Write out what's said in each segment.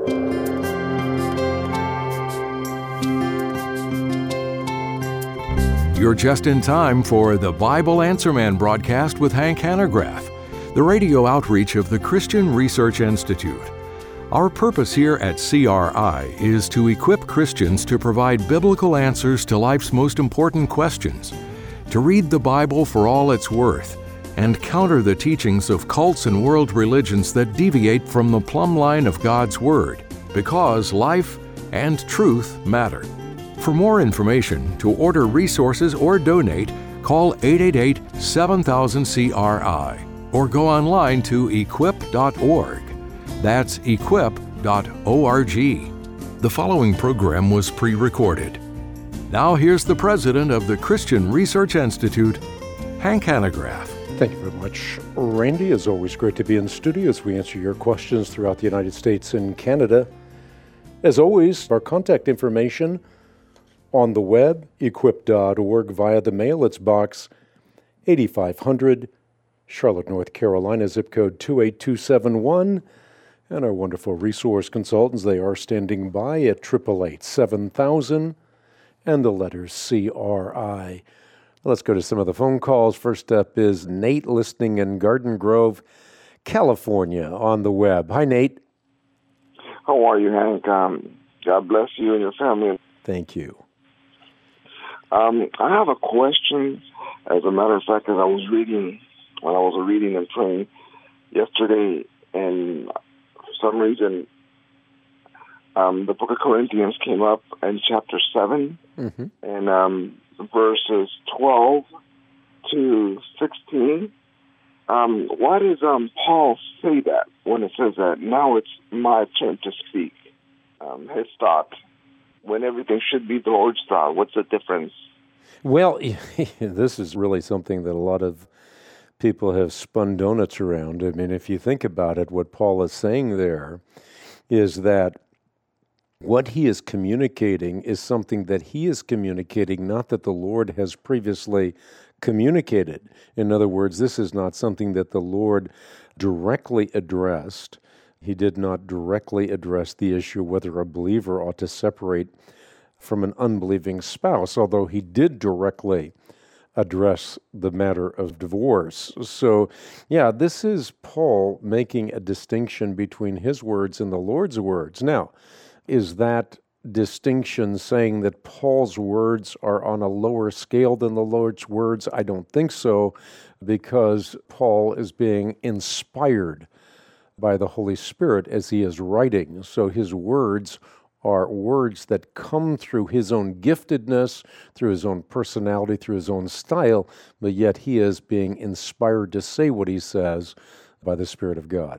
You're just in time for the Bible Answer Man broadcast with Hank Hanegraaff, the radio outreach of the Christian Research Institute. Our purpose here at CRI is to equip Christians to provide biblical answers to life's most important questions, to read the Bible for all it's worth, and counter the teachings of cults and world religions that deviate from the plumb line of God's Word, because life and truth matter. For more information, to order resources or donate, call 888-7000-CRI or go online to equip.org. That's equip.org. The following program was pre-recorded. Now here's the president of the Christian Research Institute, Hank Hanegraaff. Thank you very much, Randy. It's always great to be in the studio as we answer your questions throughout the United States and Canada. As always, our contact information on the web, equip.org, via the mail. It's Box 8500, Charlotte, North Carolina, zip code 28271. And our wonderful resource consultants, they are standing by at 888-7000 and the letters CRI. Let's go to some of the phone calls. First up is Nate, listening in Garden Grove, California, on the web. Hi, Nate. How are you, Hank? God bless you and your family. Thank you. I have a question. As a matter of fact, as I was reading and praying yesterday, and for some reason, the book of Corinthians came up in chapter 7, and verses 12 to 16. Why does Paul say that when it says that now it's my turn to speak? His thought, when everything should be the Lord's thought. What's the difference? Well, this is really something that a lot of people have spun donuts around. I mean, if you think about it, what Paul is saying there is that what he is communicating is something that he is communicating, not that the Lord has previously communicated. In other words, this is not something that the Lord directly addressed. He did not directly address the issue whether a believer ought to separate from an unbelieving spouse, although he did directly address the matter of divorce. So, yeah, this is Paul making a distinction between his words and the Lord's words. Now, is that distinction saying that Paul's words are on a lower scale than the Lord's words? I don't think so, because Paul is being inspired by the Holy Spirit as he is writing. So his words are words that come through his own giftedness, through his own personality, through his own style, but yet he is being inspired to say what he says by the Spirit of God.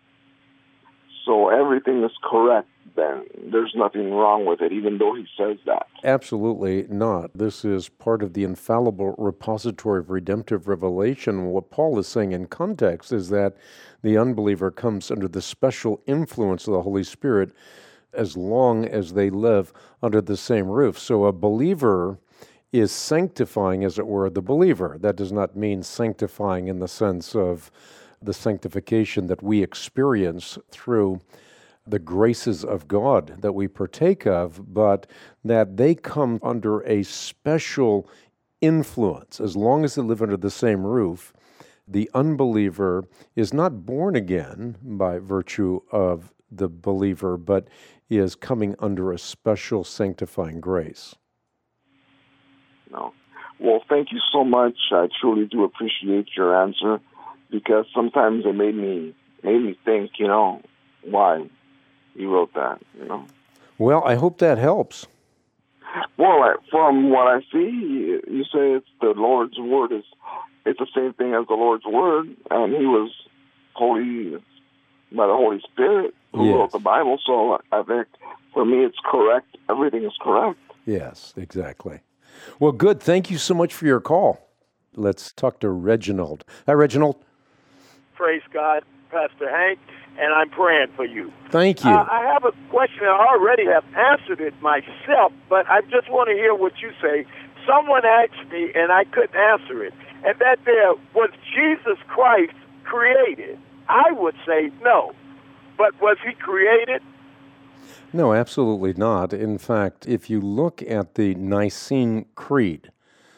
So everything is correct then. There's nothing wrong with it, even though he says that. Absolutely not. This is part of the infallible repository of redemptive revelation. What Paul is saying in context is that the unbeliever comes under the special influence of the Holy Spirit as long as they live under the same roof. So a believer is sanctifying, as it were, the believer. That does not mean sanctifying in the sense of the sanctification that we experience through the graces of God that we partake of, but that they come under a special influence. As long as they live under the same roof, the unbeliever is not born again by virtue of the believer, but is coming under a special sanctifying grace. No. Well, thank you so much. I truly do appreciate your answer, because sometimes it made me think, why you wrote that, Well, I hope that helps. Well, from what I see, you say it's the Lord's word. It's the same thing as the Lord's word, and he was holy by the Holy Spirit who wrote the Bible. So I think for me it's correct. Everything is correct. Yes, exactly. Well, good. Thank you so much for your call. Let's talk to Reginald. Hi, Reginald. Praise God, Pastor Hank, and I'm praying for you. Thank you. I have a question. I already have answered it myself, but I just want to hear what you say. Someone asked me, and I couldn't answer it, and that there was Jesus Christ created. I would say no, but was he created? No, absolutely not. In fact, if you look at the Nicene Creed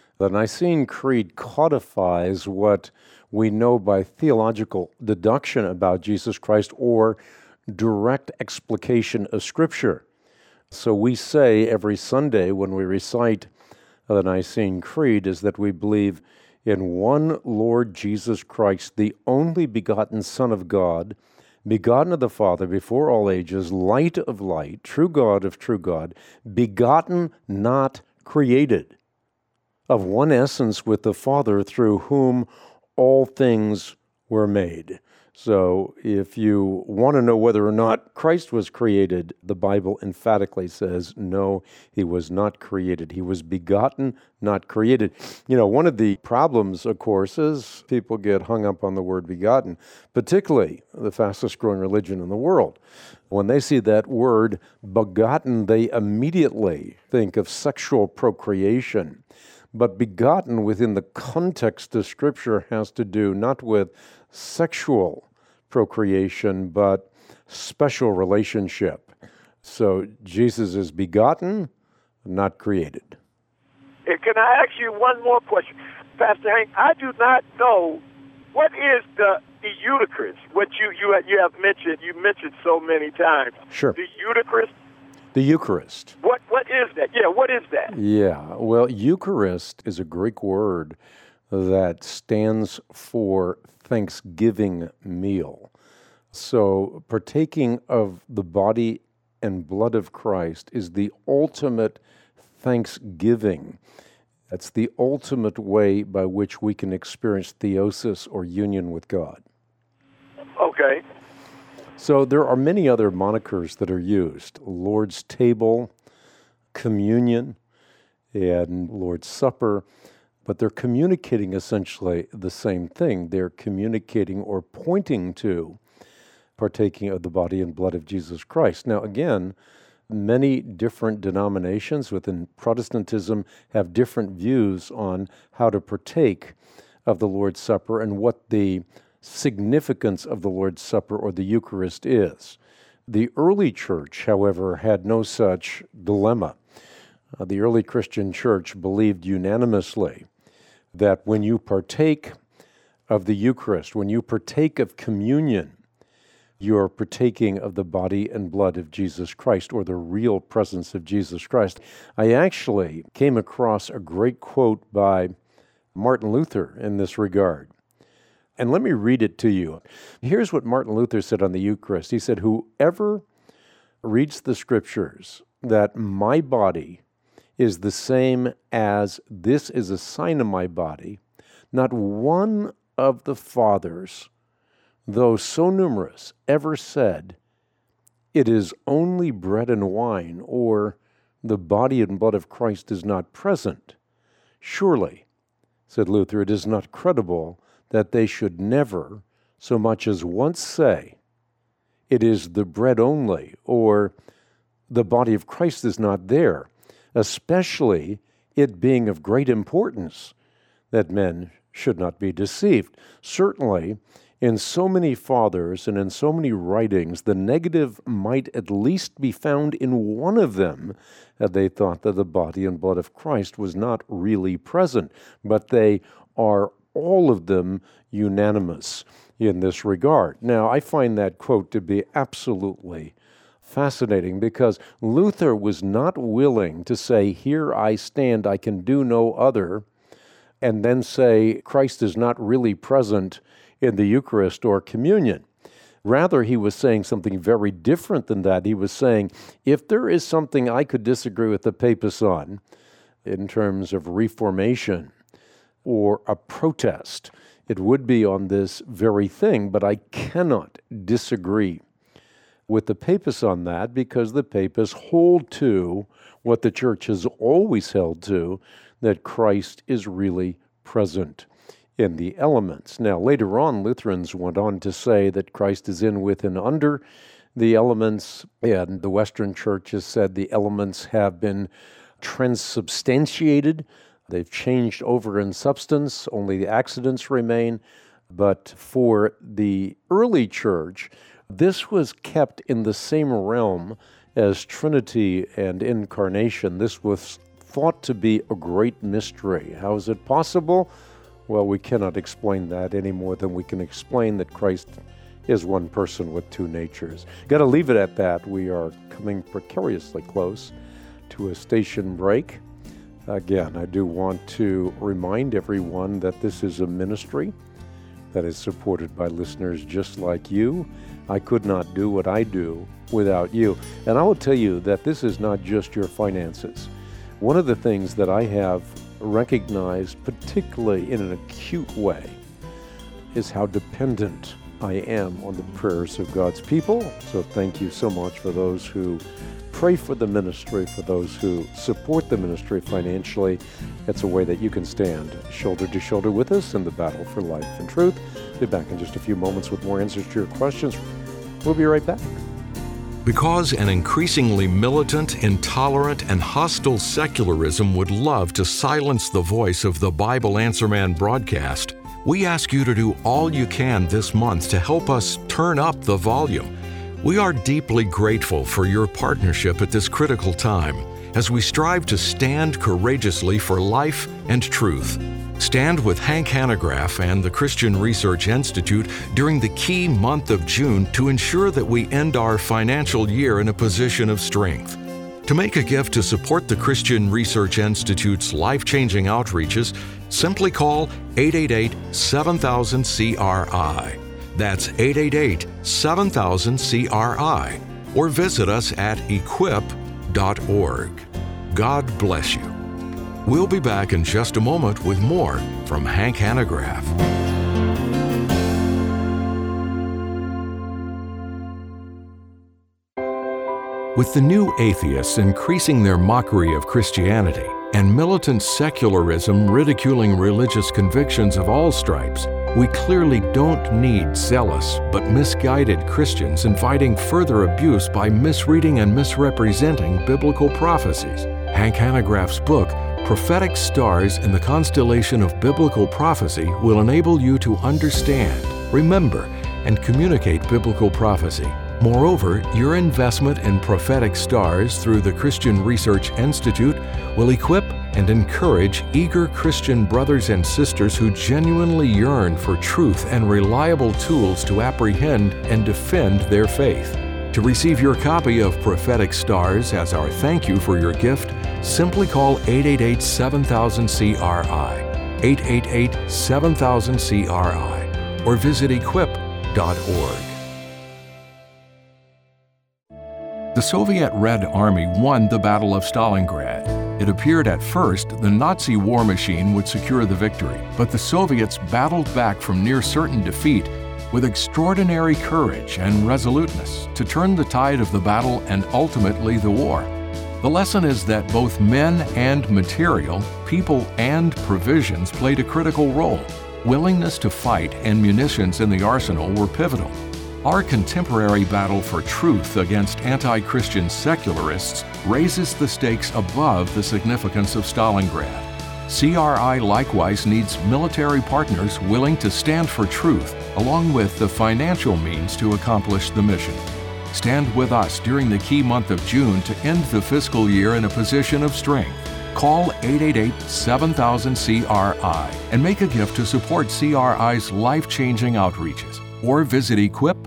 codifies what we know by theological deduction about Jesus Christ or direct explication of Scripture. So we say every Sunday when we recite the Nicene Creed is that we believe in one Lord Jesus Christ, the only begotten Son of God, begotten of the Father before all ages, light of light, true God of true God, begotten, not created, of one essence with the Father, through whom all things were made. So if you want to know whether or not Christ was created, the Bible emphatically says, no, he was not created. He was begotten, not created. You know, one of the problems, of course, is people get hung up on the word begotten, particularly the fastest growing religion in the world. When they see that word begotten, they immediately think of sexual procreation. But begotten within the context of Scripture has to do not with sexual procreation, but special relationship. So Jesus is begotten, not created. Can I ask you one more question? Pastor Hank, I do not know what is the Eucharist, what you have mentioned. You mentioned so many times. Sure. The Eucharist. The Eucharist. What is that? Yeah, what is that? Yeah, well, Eucharist is a Greek word that stands for Thanksgiving meal. So partaking of the body and blood of Christ is the ultimate thanksgiving. That's the ultimate way by which we can experience theosis or union with God. Okay. So there are many other monikers that are used: Lord's table, communion, and Lord's Supper, but they're communicating essentially the same thing. They're communicating or pointing to partaking of the body and blood of Jesus Christ. Now, again, many different denominations within Protestantism have different views on how to partake of the Lord's Supper and what the significance of the Lord's Supper or the Eucharist is. The early church, however, had no such dilemma. The early Christian church believed unanimously that when you partake of the Eucharist, when you partake of communion, you're partaking of the body and blood of Jesus Christ, or the real presence of Jesus Christ. I actually came across a great quote by Martin Luther in this regard. And let me read it to you. Here's what Martin Luther said on the Eucharist. He said, "Whoever reads the Scriptures that my body is the same as this is a sign of my body, not one of the fathers, though so numerous, ever said, it is only bread and wine, or the body and blood of Christ is not present. Surely," said Luther, "it is not credible that they should never so much as once say, it is the bread only, or the body of Christ is not there, especially it being of great importance that men should not be deceived." Certainly, in so many fathers and in so many writings, the negative might at least be found in one of them, that they thought that the body and blood of Christ was not really present, but they are all of them unanimous in this regard. Now, I find that quote to be absolutely fascinating, because Luther was not willing to say, "Here I stand, I can do no other," and then say Christ is not really present in the Eucharist or communion. Rather, he was saying something very different than that. He was saying, if there is something I could disagree with the papists on in terms of reformation or a protest, it would be on this very thing, but I cannot disagree with the papists on that, because the papists hold to what the church has always held to, that Christ is really present in the elements. Now, later on, Lutherans went on to say that Christ is in, with, and under the elements, and the Western Church has said the elements have been transubstantiated. They've changed over in substance, only the accidents remain. But for the early church, this was kept in the same realm as Trinity and Incarnation, this was thought to be a great mystery. How is it possible? Well, we cannot explain that any more than we can explain that Christ is one person with two natures. Got to leave it at that. We are coming precariously close to a station break. Again, I do want to remind everyone that this is a ministry that is supported by listeners just like you. I could not do what I do without you. And I will tell you that this is not just your finances. One of the things that I have recognized, particularly in an acute way, is how dependent I am on the prayers of God's people. So thank you so much for those who pray for the ministry, for those who support the ministry financially. It's a way that you can stand shoulder to shoulder with us in the battle for life and truth. Be back in just a few moments with more answers to your questions. We'll be right back. Because an increasingly militant, intolerant, and hostile secularism would love to silence the voice of the Bible Answer Man broadcast, we ask you to do all you can this month to help us turn up the volume. We are deeply grateful for your partnership at this critical time as we strive to stand courageously for life and truth. Stand with Hank Hanegraaff and the Christian Research Institute during the key month of June to ensure that we end our financial year in a position of strength. To make a gift to support the Christian Research Institute's life-changing outreaches, simply call 888-7000-CRI. That's 888-7000-CRI. Or visit us at equip.org. God bless you. We'll be back in just a moment with more from Hank Hanegraaff. With the new atheists increasing their mockery of Christianity and militant secularism ridiculing religious convictions of all stripes, we clearly don't need zealous but misguided Christians inviting further abuse by misreading and misrepresenting biblical prophecies. Hank Hanegraaff's book, Prophetic Stars in the Constellation of Biblical Prophecy, will enable you to understand, remember, and communicate biblical prophecy. Moreover, your investment in prophetic stars through the Christian Research Institute will equip and encourage eager Christian brothers and sisters who genuinely yearn for truth and reliable tools to apprehend and defend their faith. To receive your copy of Prophetic Stars as our thank you for your gift, simply call 888-7000-CRI, 888-7000-CRI, or visit equip.org. The Soviet Red Army won the Battle of Stalingrad. It appeared at first the Nazi war machine would secure the victory, but the Soviets battled back from near certain defeat with extraordinary courage and resoluteness to turn the tide of the battle and ultimately the war. The lesson is that both men and material, people and provisions played a critical role. Willingness to fight and munitions in the arsenal were pivotal. Our contemporary battle for truth against anti-Christian secularists raises the stakes above the significance of Stalingrad. CRI likewise needs military partners willing to stand for truth, along with the financial means to accomplish the mission. Stand with us during the key month of June to end the fiscal year in a position of strength. Call 888-7000-CRI and make a gift to support CRI's life-changing outreaches, or visit equip.org.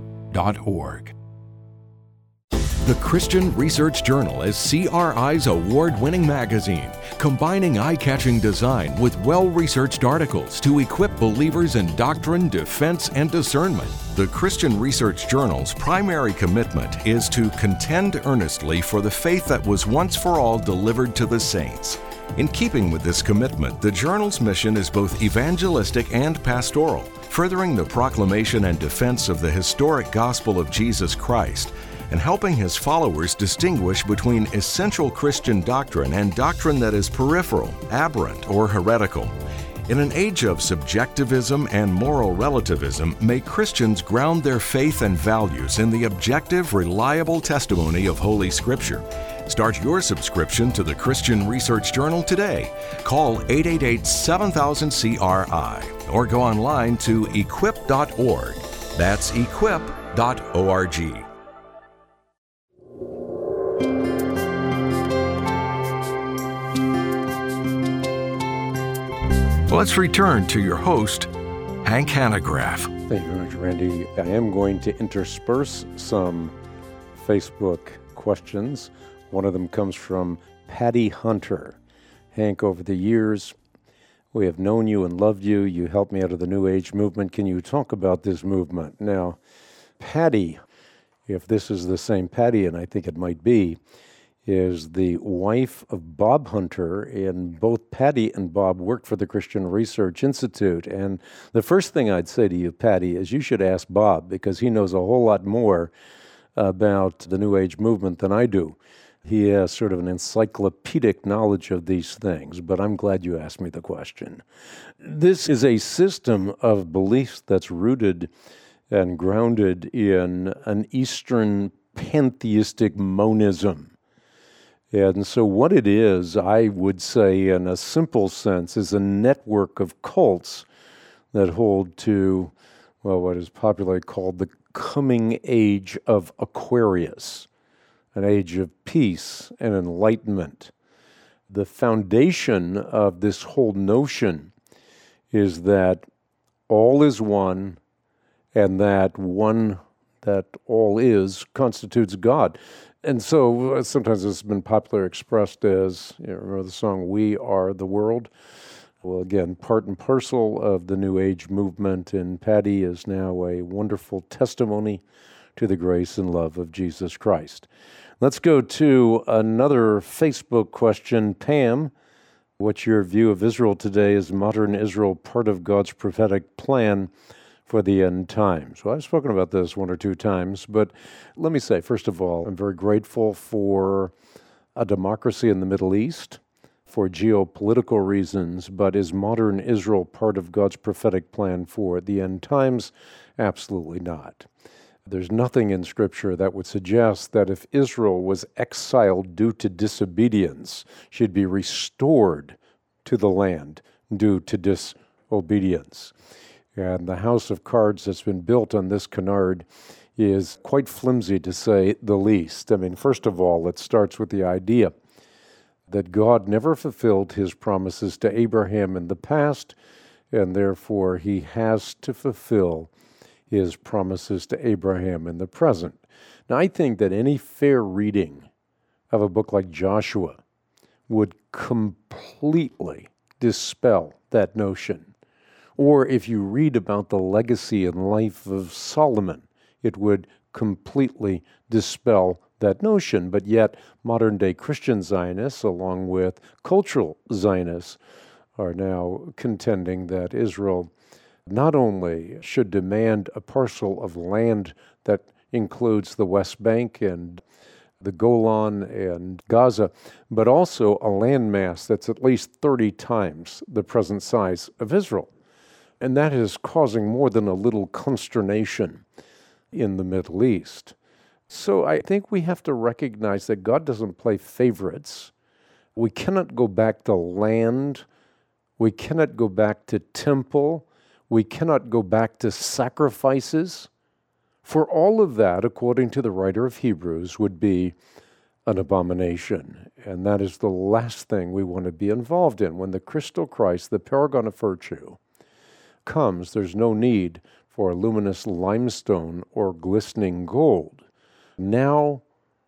The Christian Research Journal is CRI's award-winning magazine, combining eye-catching design with well-researched articles to equip believers in doctrine, defense, and discernment. The Christian Research Journal's primary commitment is to contend earnestly for the faith that was once for all delivered to the saints. In keeping with this commitment, the journal's mission is both evangelistic and pastoral, furthering the proclamation and defense of the historic gospel of Jesus Christ, and helping his followers distinguish between essential Christian doctrine and doctrine that is peripheral, aberrant, or heretical. In an age of subjectivism and moral relativism, may Christians ground their faith and values in the objective, reliable testimony of Holy Scripture. Start your subscription to the Christian Research Journal today. Call 888-7000-CRI or go online to equip.org. That's equip.org. Let's return to your host, Hank Hanegraaff. Thank you very much, Randy. I am going to intersperse some Facebook questions. One of them comes from Patty Hunter. Hank, over the years, we have known you and loved you. You helped me out of the New Age movement. Can you talk about this movement? Now, Patty, if this is the same Patty, and I think it might be, is the wife of Bob Hunter, and both Patty and Bob worked for the Christian Research Institute. And the first thing I'd say to you, Patty, is you should ask Bob, because he knows a whole lot more about the New Age movement than I do. He has sort of an encyclopedic knowledge of these things, but I'm glad you asked me the question. This is a system of beliefs that's rooted and grounded in an Eastern pantheistic monism. And so what it is, I would say in a simple sense, is a network of cults that hold to, well, what is popularly called the coming age of Aquarius, an age of peace and enlightenment. The foundation of this whole notion is that all is one, and that one that all is constitutes God. And so sometimes it's been popularly expressed as, remember the song, "We Are the World"? Well, again, part and parcel of the New Age movement, and Patty is now a wonderful testimony to the grace and love of Jesus Christ. Let's go to another Facebook question. Pam, what's your view of Israel today? Is modern Israel part of God's prophetic plan for the end times? Well, I've spoken about this one or two times, but let me say, first of all, I'm very grateful for a democracy in the Middle East for geopolitical reasons, but is modern Israel part of God's prophetic plan for the end times? Absolutely not. There's nothing in Scripture that would suggest that if Israel was exiled due to disobedience, she'd be restored to the land due to disobedience. And the house of cards that's been built on this canard is quite flimsy, to say the least. I mean, first of all, it starts with the idea that God never fulfilled his promises to Abraham in the past, and therefore he has to fulfill his promises to Abraham in the present. Now, I think that any fair reading of a book like Joshua would completely dispel that notion. Or if you read about the legacy and life of Solomon, it would completely dispel that notion. But yet, modern-day Christian Zionists, along with cultural Zionists, are now contending that Israel not only should demand a parcel of land that includes the West Bank and the Golan and Gaza, but also a landmass that's at least 30 times the present size of Israel. And that is causing more than a little consternation in the Middle East. So I think we have to recognize that God doesn't play favorites. We cannot go back to land. We cannot go back to temple. We cannot go back to sacrifices. For all of that, according to the writer of Hebrews, would be an abomination. And that is the last thing we want to be involved in. When the crystal Christ, the paragon of virtue, comes, there's no need for luminous limestone or glistening gold. Now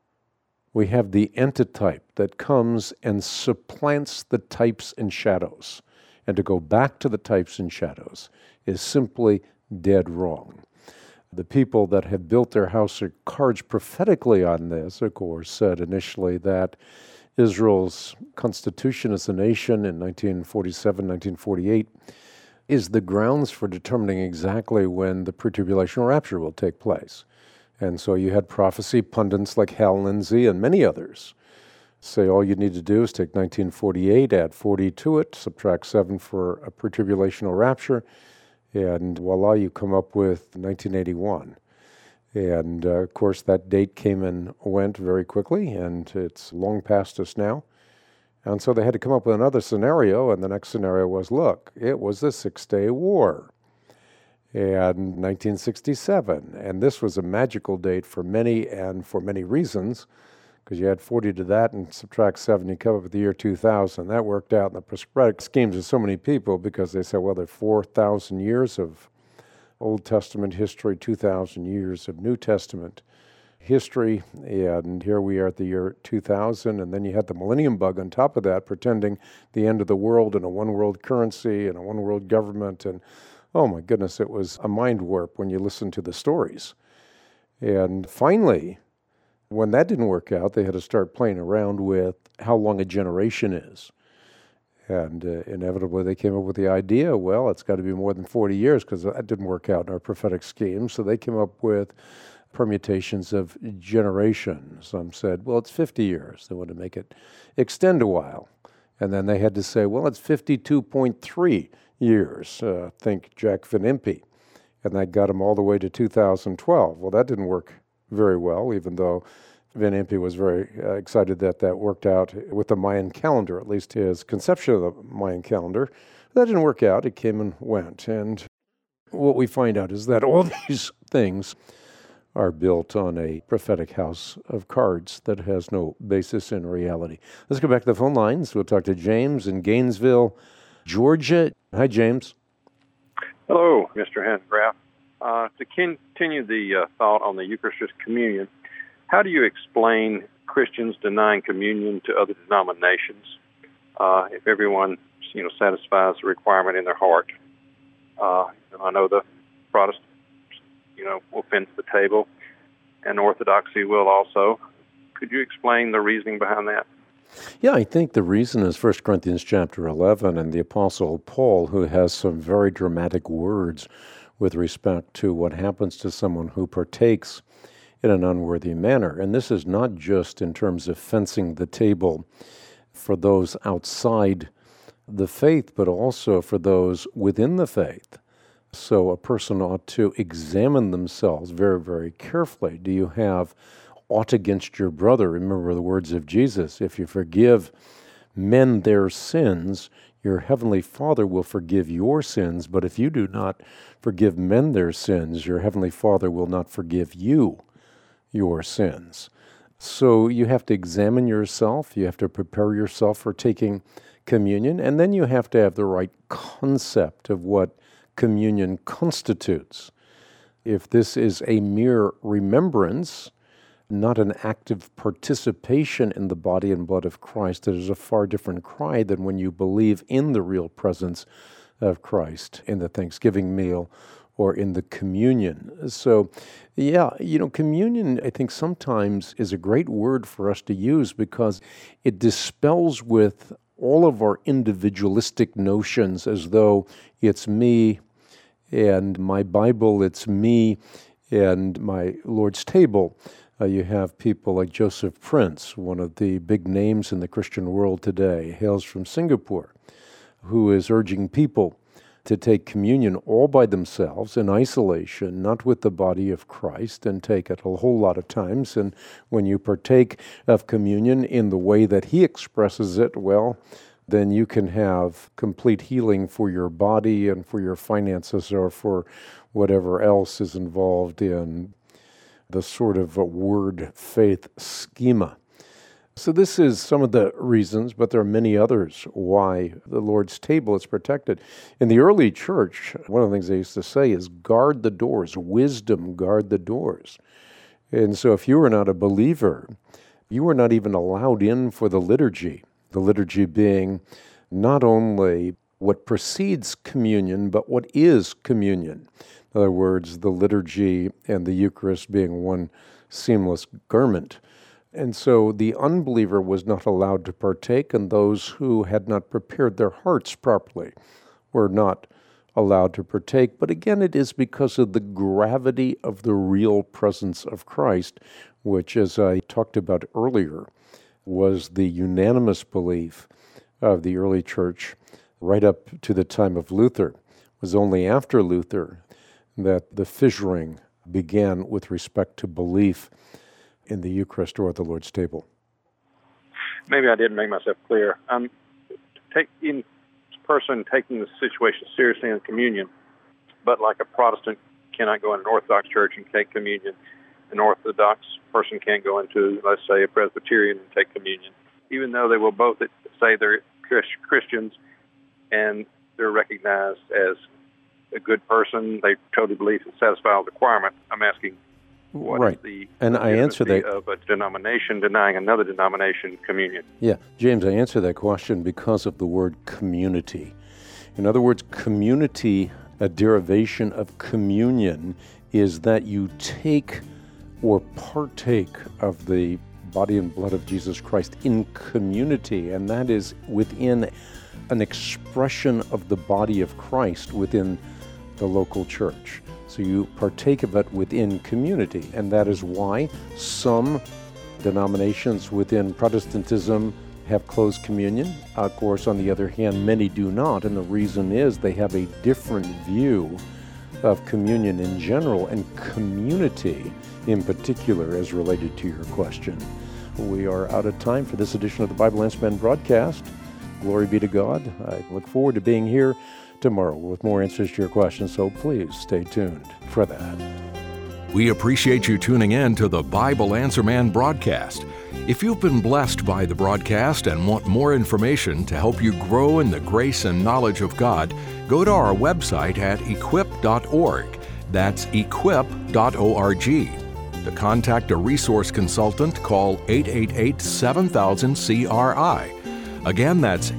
we have the antitype that comes and supplants the types and shadows. And to go back to the types and shadows is simply dead wrong. The people that have built their house of cards prophetically on this, of course, said initially that Israel's constitution as a nation in 1947, 1948 is the grounds for determining exactly when the pre-tribulational rapture will take place. And so you had prophecy pundits like Hal Lindsey and many others say all you need to do is take 1948, add 40 to it, subtract 7 for a pre-tribulational rapture, and voila, you come up with 1981. And of course, that date came and went very quickly, and it's long past us now. And so they had to come up with another scenario, and the next scenario was, look, it was the Six-Day War and 1967. And this was a magical date for many and for many reasons, because you add 40 to that and subtract 7, you come up with the year 2000. That worked out in the prophetic schemes of so many people because they said, well, there are 4,000 years of Old Testament history, 2,000 years of New Testament history, and here we are at the year 2000, and then you had the millennium bug on top of that, pretending the end of the world and a one-world currency and a one-world government, and oh my goodness, it was a mind warp when you listen to the stories. And finally, when that didn't work out, they had to start playing around with how long a generation is. And inevitably they came up with the idea, well, it's got to be more than 40 years because that didn't work out in our prophetic scheme. So they came up with permutations of generation. Some said, well, it's 50 years. They wanted to make it extend a while. And then they had to say, well, it's 52.3 years. Think Jack Van Impe. And that got them all the way to 2012. Well, that didn't work very well, even though Van Impe was very excited that that worked out with the Mayan calendar, at least his conception of the Mayan calendar. That didn't work out. It came and went. And what we find out is that all these things are built on a prophetic house of cards that has no basis in reality. Let's go back to the phone lines. We'll talk to James in Gainesville, Georgia. Hi, James. Hello, Mr. Hanegraaff. To continue the thought on the Eucharistic communion, how do you explain Christians denying communion to other denominations if everyone, satisfies the requirement in their heart? And I know the Protestants, will fence the table, and Orthodoxy will also. Could you explain the reasoning behind that? Yeah, I think the reason is 1 Corinthians chapter 11 and the Apostle Paul, who has some very dramatic words with respect to what happens to someone who partakes in an unworthy manner. And this is not just in terms of fencing the table for those outside the faith, but also for those within the faith. So a person ought to examine themselves very, very carefully. Do you have aught against your brother? Remember the words of Jesus, if you forgive men their sins, your heavenly Father will forgive your sins. But if you do not forgive men their sins, your heavenly Father will not forgive you your sins. So you have to examine yourself. You have to prepare yourself for taking communion. And then you have to have the right concept of what communion constitutes. If this is a mere remembrance, not an active participation in the body and blood of Christ, that is a far different cry than when you believe in the real presence of Christ in the Thanksgiving meal or in the communion. So, communion, I think sometimes is a great word for us to use because it dispels with all of our individualistic notions as though it's me and my Bible, it's me and my Lord's table. You have people like Joseph Prince, one of the big names in the Christian world today, hails from Singapore, who is urging people to take communion all by themselves in isolation, not with the body of Christ, and take it a whole lot of times. And when you partake of communion in the way that he expresses it, well, then you can have complete healing for your body and for your finances or for whatever else is involved in the sort of a word faith schema. So this is some of the reasons, but there are many others why the Lord's table is protected. In the early church, one of the things they used to say is guard the doors, wisdom guard the doors. And so if you were not a believer, you were not even allowed in for the liturgy being not only what precedes communion, but what is communion. In other words, the liturgy and the Eucharist being one seamless garment. And so the unbeliever was not allowed to partake, and those who had not prepared their hearts properly were not allowed to partake. But again, it is because of the gravity of the real presence of Christ, which, as I talked about earlier, was the unanimous belief of the early church right up to the time of Luther. It was only after Luther that the fissuring began with respect to belief in the Eucharist or the Lord's table. Maybe I didn't make myself clear. In person taking the situation seriously in communion, but like a Protestant cannot go in an Orthodox church and take communion. an Orthodox person can't go into, let's say, a Presbyterian and take communion, even though they will both say they're Christians and they're recognized as a good person. They totally believe and satisfy all the requirement. I'm asking, what is the legitimacy of a denomination denying another denomination communion? Yeah, James, I answer that question because of the word community. In other words, community, a derivation of communion, is that you take or partake of the body and blood of Jesus Christ in community, and that is within an expression of the body of Christ within the local church. So you partake of it within community, and that is why some denominations within Protestantism have closed communion. Of course, on the other hand, many do not, and the reason is they have a different view of communion in general and community in particular as related to your question. We are out of time for this edition of the Bible Answer Man broadcast. Glory be to God. I look forward to being here tomorrow with more answers to your questions, so please stay tuned for that. We appreciate you tuning in to the Bible Answer Man broadcast. If you've been blessed by the broadcast and want more information to help you grow in the grace and knowledge of God, go to our website at equip.org. That's equip.org. To contact a resource consultant, call 888-7000-CRI. Again, that's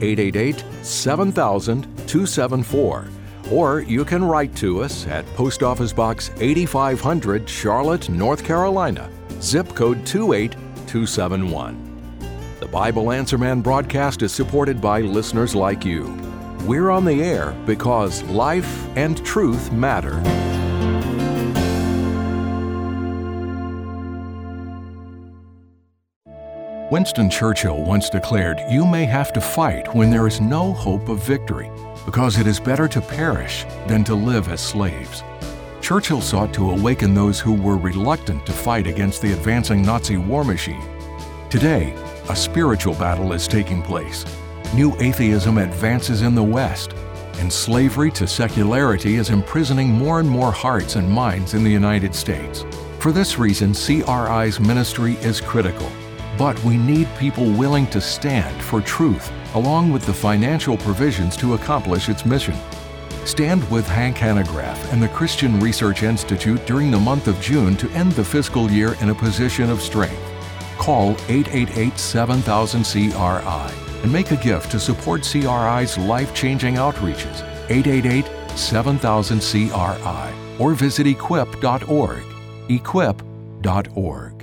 888-7000-274. Or you can write to us at Post Office Box 8500, Charlotte, North Carolina, zip code 28271. The Bible Answer Man broadcast is supported by listeners like you. We're on the air because life and truth matter. Winston Churchill once declared, "You may have to fight when there is no hope of victory, because it is better to perish than to live as slaves." Churchill sought to awaken those who were reluctant to fight against the advancing Nazi war machine. Today, a spiritual battle is taking place. New atheism advances in the West, and slavery to secularity is imprisoning more and more hearts and minds in the United States. For this reason, CRI's ministry is critical. But we need people willing to stand for truth, along with the financial provisions to accomplish its mission. Stand with Hank Hanegraaff and the Christian Research Institute during the month of June to end the fiscal year in a position of strength. Call 888-7000-CRI and make a gift to support CRI's life-changing outreaches, 888-7000-CRI, or visit equip.org, equip.org.